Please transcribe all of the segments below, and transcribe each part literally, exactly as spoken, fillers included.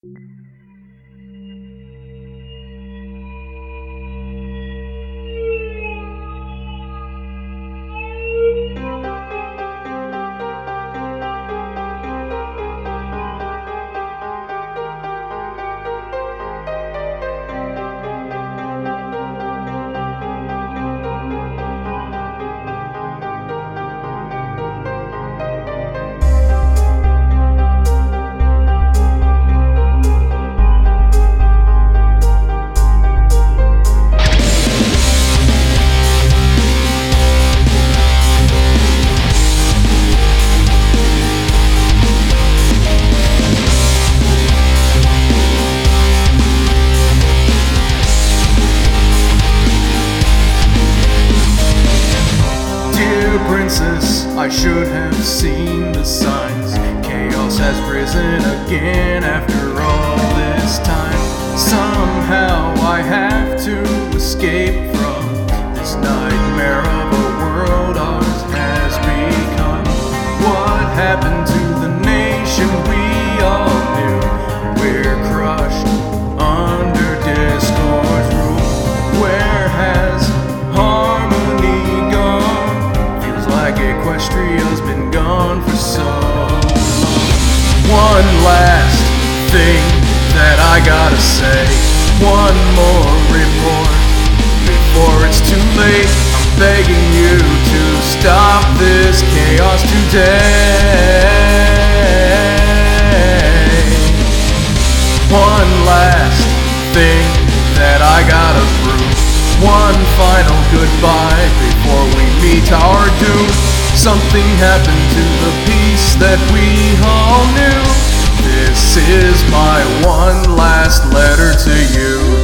Princess, I should have seen the signs. Chaos has risen again after all this time. Somehow I have to escape from this nightmare of a world ours has become. What happened to the nation we all knew? We're crushed under discord's rule. Where has harmony gone? Like Equestria's been gone for so long. One last thing that I gotta say, one more report before it's too late. I'm begging you to stop this chaos today. One last thing that I gotta prove, one final goodbye before we meet our doom. Something happened to the peace that we all knew. This is my one last letter to you.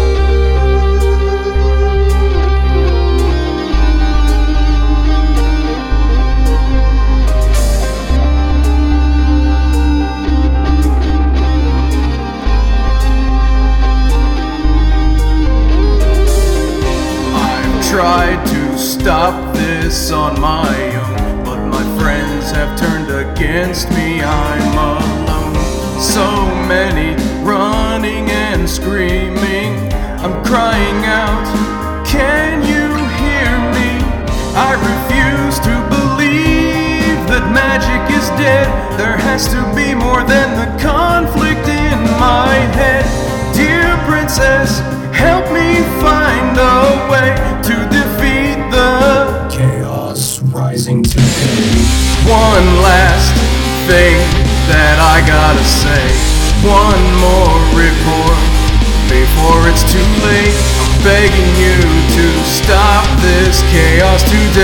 Tried to stop this on my own, but my friends have turned against me. I'm alone. So many running and screaming. I'm crying out, can you hear me? I refuse to believe that magic is dead. There has to be more than the conflict in my head. Dear princess, help me find a way to defeat the chaos rising today. One last thing that I gotta say, one more report before it's too late. I'm begging you to stop this chaos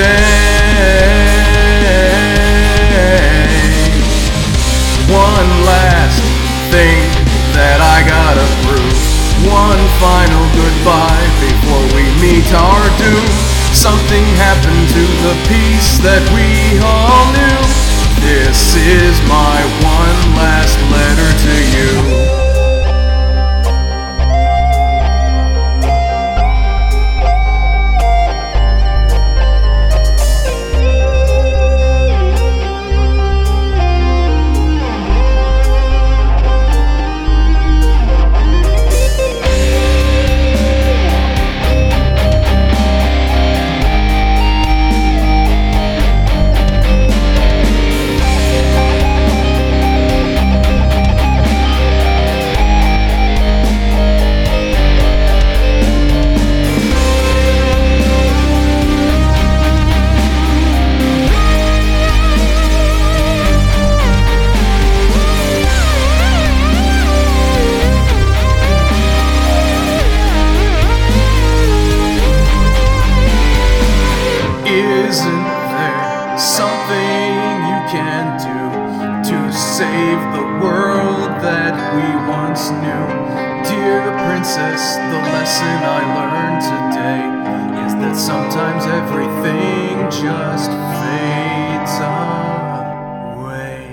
today. One last thing that I gotta prove, one final goodbye before we meet our doom. Something happened to the peace that we all knew. This is my one last letter to you. Isn't there something you can do to save the world that we once knew? Dear princess, the lesson I learned today is that sometimes everything just fades away.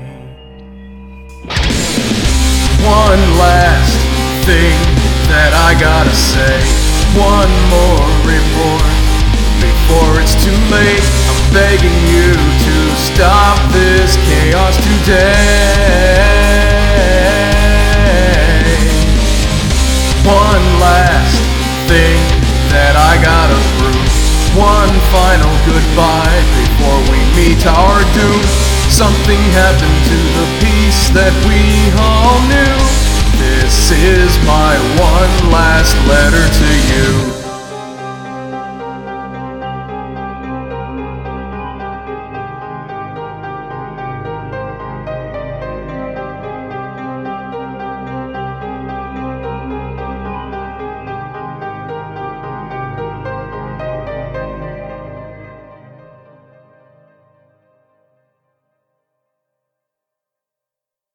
One last thing that I gotta say, one more report before it's too late. I'm begging you to stop this chaos today. to our doom. Something happened to the peace that we all knew. This is my one last letter to you.